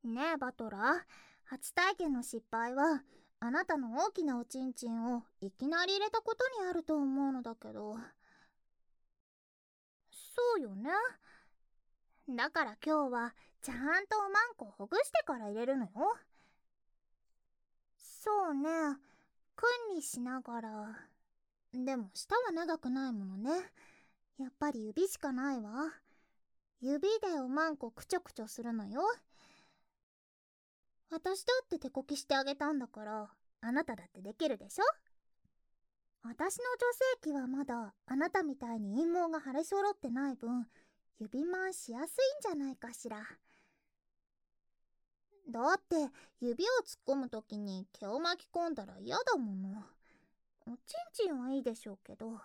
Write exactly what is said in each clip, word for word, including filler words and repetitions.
ねえバトラー、初体験の失敗はあなたの大きなおちんちんをいきなり入れたことにあると思うのだけど。そうよね。だから今日はちゃんとおまんこほぐしてから入れるのよ。そうね、君にしながら。でも舌は長くないものね。やっぱり指しかないわ。指でおまんこくちょくちょするのよ。私だって手こきしてあげたんだから、あなただってできるでしょ。私の女性器はまだあなたみたいに陰毛が腫れ揃ってない分、指まんしやすいんじゃないかしら。だって指を突っ込むときに毛を巻き込んだら嫌だもの。おちんちんはいいでしょうけど。あ、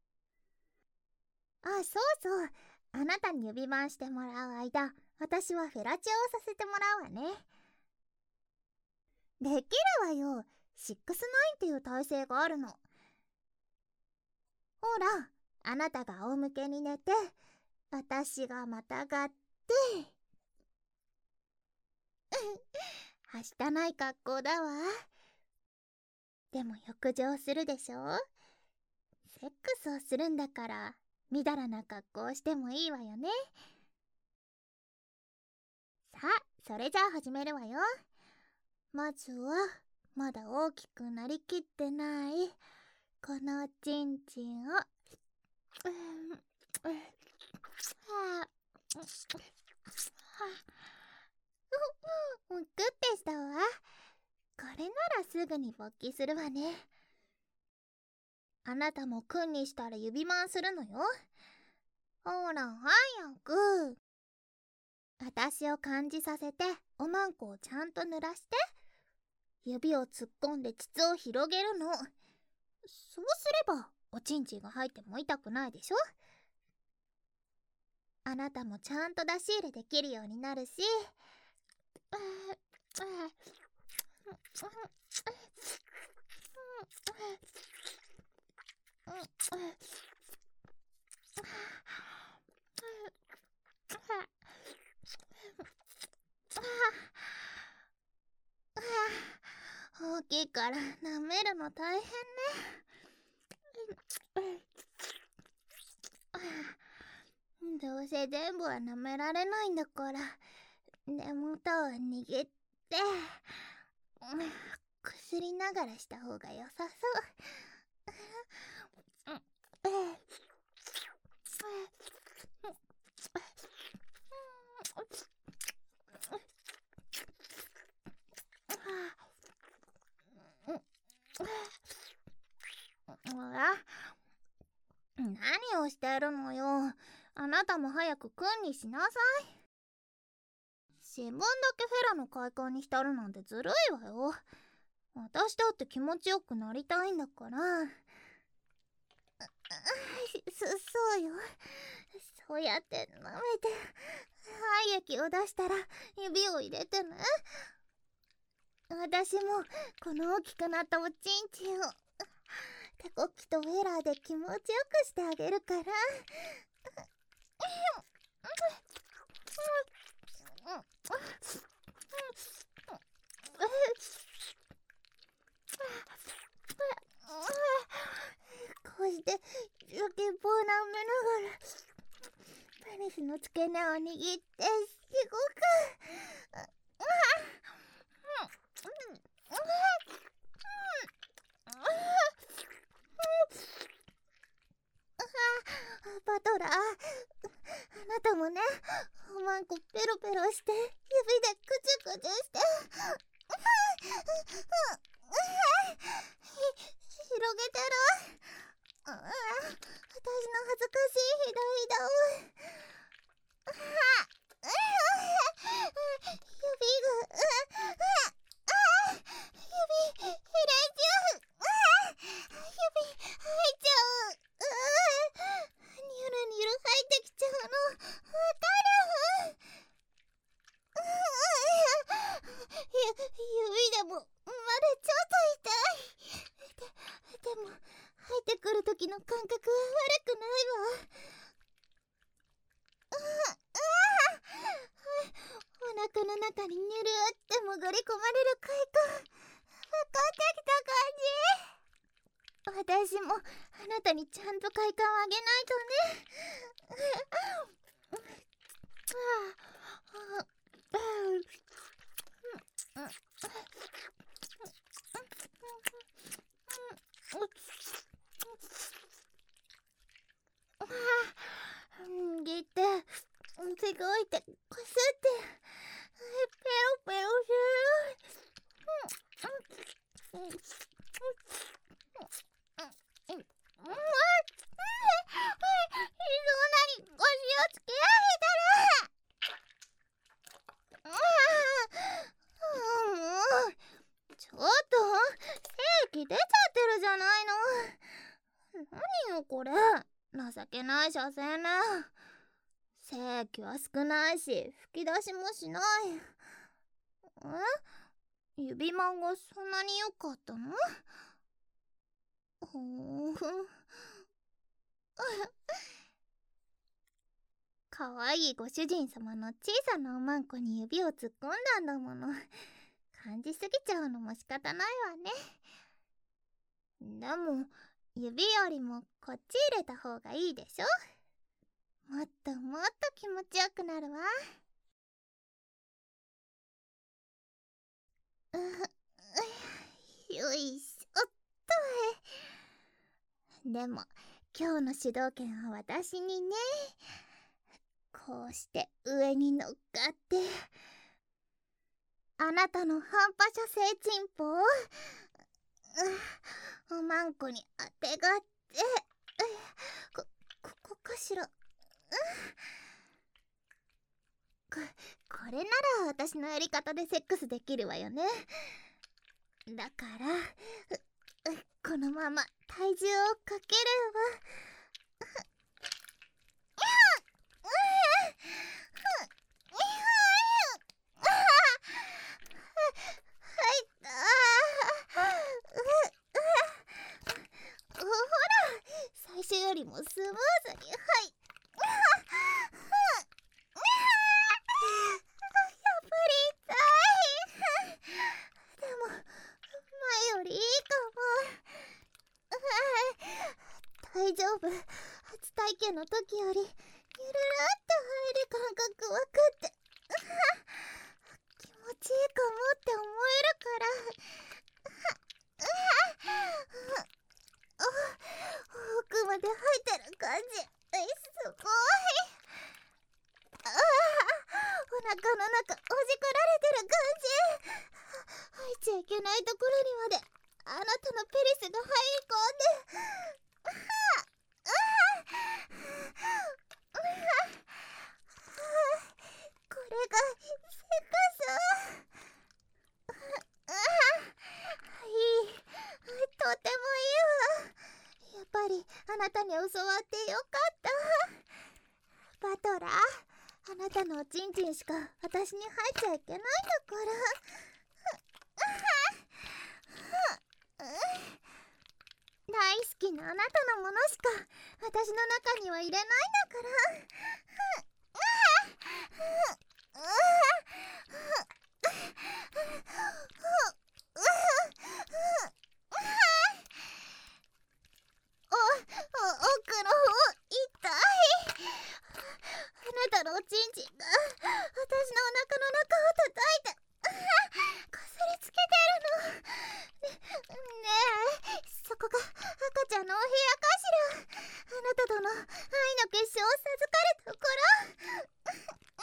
そうそう、あなたに指まんしてもらう間、私はフェラチオをさせてもらうわね。できるわよ。シックスナインっていう体勢があるの。ほら、あなたが仰向けに寝て、私がまたがってはしたない格好だわ。でも浴場するでしょ。セックスをするんだからみだらな格好をしてもいいわよね。さあ、それじゃあ始めるわよ。まずはまだ大きくなりきってないこのおちんちんをうんうんはあむくってしたわ。これならすぐに勃起するわね。あなたもくんにしたら指まんするのよ。ほら早く。私を感じさせておまんこをちゃんと濡らして。指を突っ込んで膣を広げるの。そうすればおちんちんが入っても痛くないでしょ。あなたもちゃんと出し入れできるようになるし。大きいから舐めるの大変ね。どうせ全部は舐められないんだから、根元を握ってくすりながらした方が良さそう。何をしてるのよ。あなたも早くくんにしなさい。自分だけフェラの快感に浸るなんてずるいわよ。私だって気持ちよくなりたいんだから。そ、そうよ。そうやって舐めて廃液を出したら指を入れてね。私もこの大きくなったおちんちんを手こきとフェラーで気持ちよくしてあげるから。こうして先っぽを舐めながらペニスの付け根を握ってしごく。バトラー、あなたもね、おまんこペロペロして指でクチュクチュして広げてる。私の恥ずかしいひどいだを指が指入れちゃう。指入っちゃう。ニュルニュル入ってきちゃうのわかる。指でもまだちょっと痛い。で、でも入ってくる時の感覚は悪くないわ。ああ、 の中にぬるって潜り込まれる快感、分かってきた感じ。私もあなたにちゃんと快感をあげないとね。握ってつごいてこすってペロペロする。ちょっと精液出ちゃってるじゃないの。何よこれ、情けない射精ね。精液は少ないし吹き出しもしない。え、指マンがそんなに良かったの？ほーかわいいご主人様の小さなおまんこに指を突っ込んだんだもの。感じすぎちゃうのも仕方ないわね。でも指よりもこっち入れた方がいいでしょ。もっともっと気持ちよくなるわ。うよいしょっと。でも今日の主導権は私にね。こうして上に乗っかってあなたの半端射精チンポをおまんこにあてがってこ、ここかしら。こ、これなら私のやり方でセックスできるわよね。だからこのまま体重をかければ最初よりもスムーズに、はい。やっぱり痛い。でも前よりいいかも。大丈夫。初体験の時よりゆるるって入る感覚わかって、気持ちいいかもって思えるから。奥まで入ってる感じ、え、すごい。ああ、お腹の中ほじくられてる感じ。入っちゃいけないところにまであなたのペリスが入り込んで、これがセックス。いい、とてもいいわ。やっぱりあなたに教わってよかった。バトラー、あなたのおちんちんしか私に入っちゃいけないんだから。大好きなあなたのものしか私の中には入れないんだから。お、お、奥の方痛い。あなたのおちんちんが私のお腹の中を叩いてこすりつけてるの。ね、ねえ、そこが赤ちゃんのお部屋かしら。あなたとの愛の結晶を授かるところ。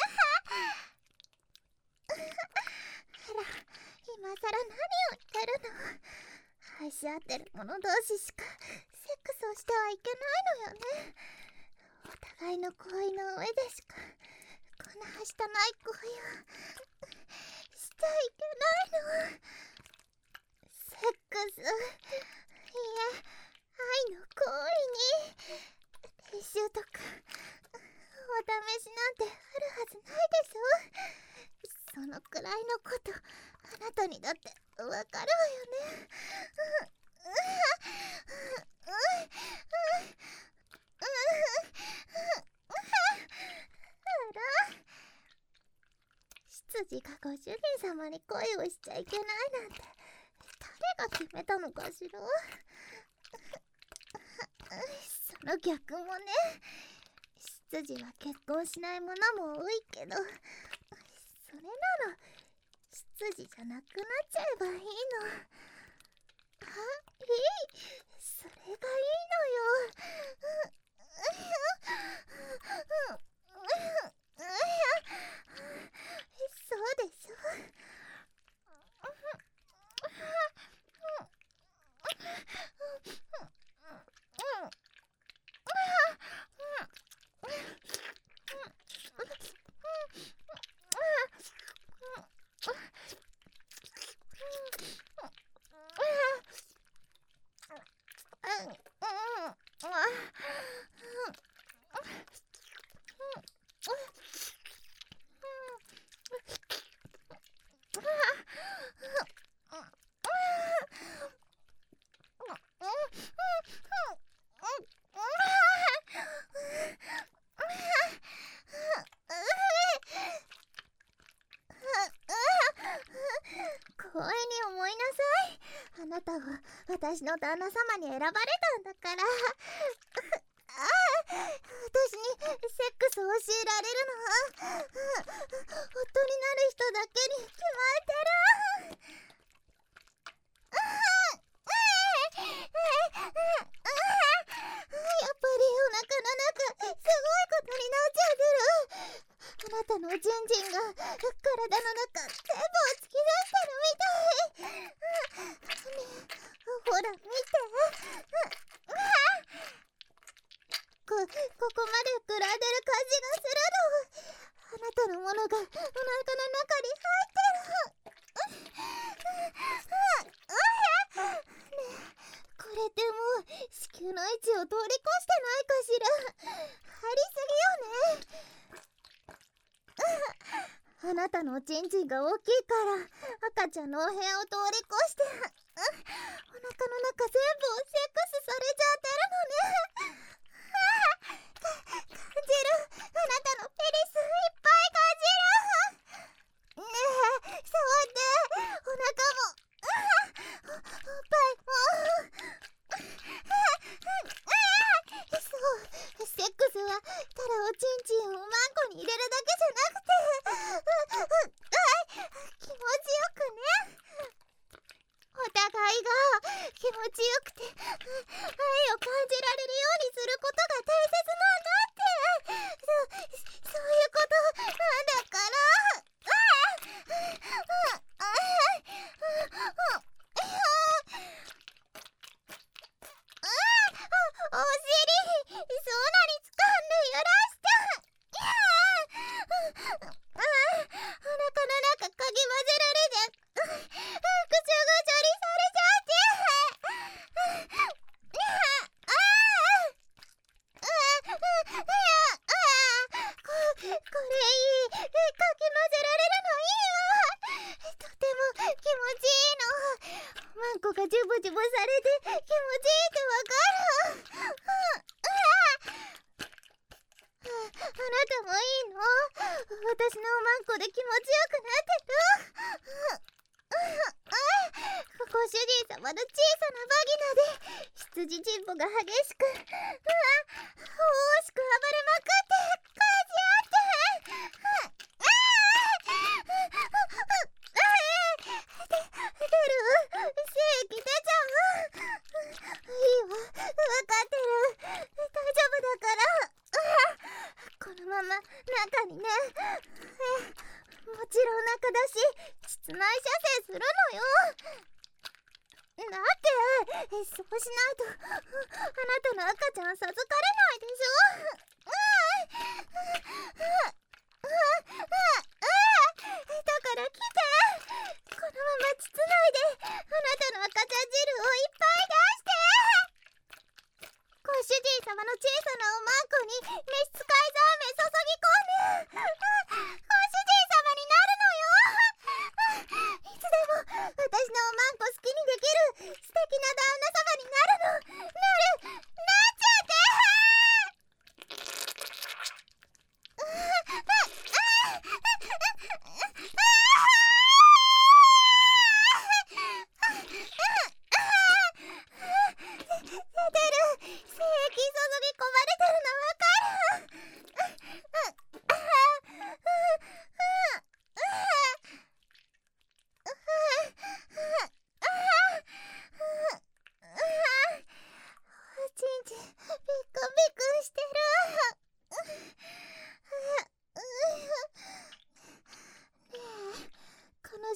あら、今さら何を言ってるの。愛し合ってる者同士しかセックスをしてはいけないのよね。お互いの恋の上でしかこんなはしたない恋をしちゃいけないの。セックス、いや愛の行為に練習とかお試しなんてあるはずないでしょ。そのくらいのことあなたにだってわかるわよね。あら、 執事がご主人様に恋をしちゃいけないなんて誰が決めたのかしら。その逆もね、執事は結婚しないものも多いけど、それなら執事じゃなくなっちゃえばいいの。あ、いい、それがいいのよ。そうでしょ。光栄に思いなさい。あなたは私の旦那様に選ばれたんだから。ああ、私にセックスを教えられるのは夫になる人だけに決まってる。やっぱりお腹の中すごいことになっちゃってる。あなたのおちんちんが体の中全部を突き出してるみたい。ねえ、ほら見て。こ、ここまで膨らんでる感じがするの。あなたのものがお腹の中に入ってる。ねえ、これってもう子宮の位置を通り越してないかしら。入りすぎよね。あなたのおちんちんが大きいから赤ちゃんのお部屋を通り越してお腹の中全部をセックスされちゃってるのね。感じる。あなたのペリスいっぱい感じる。ねえ、触ってお腹もおっぱいも。そう、セックスはただおちんちんをマンコに入れるだけじゃなくて気持ちよくね。お互いが気持ちよくて愛を感じられるようにすることが大切なんだって。そ、そういうことなんだから。お尻そんなに掴んで揺らして。お腹の中かき混ぜられてぐちゃぐちゃにされちゃって。これいい。かき混ぜられるのいいわ。とても気持ちいいの。マンコがジュブジュブされて気持ちいいってわかる。あなたもいいの？私のおまんこで気持ちよくなってる？ご主人様の小さなバギナで羊チンポが激しく、うわ、大しく暴れまくって感じ合って。出る？精液出ちゃう？いいわ、わかってる。大丈夫だから。このまま中にね。もちろん中だし膣内射精するのよ。だってそうしないとあなたの赤ちゃん授かれないでしょ。だから来て。このまま膣内であなたの赤ちゃん汁をいっぱい出して。ご主人様の小さなおまんこに召使いザーメン注ぎ込んでご主人様になるのよ。いつでも私のおまんこ好きにできる素敵な旦那様になるの。なる、なっちゃって。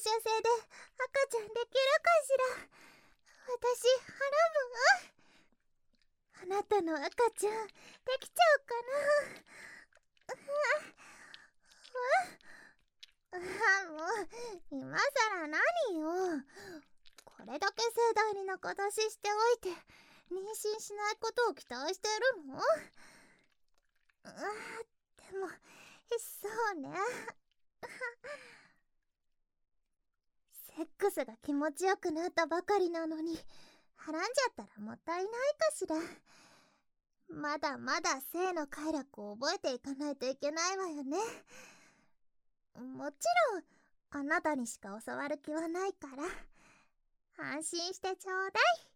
射精で赤ちゃんできるかしら。私、ハラム。あなたの赤ちゃん、できちゃうかな。あ、もう、今さら何よ。これだけ盛大に仲出ししておいて、妊娠しないことを期待してるの？あ、でも、そうね。セックスが気持ちよくなったばかりなのに、はらんじゃったらもったいないかしら。まだまだ性の快楽を覚えていかないといけないわよね。もちろん、あなたにしか教わる気はないから、安心してちょうだい。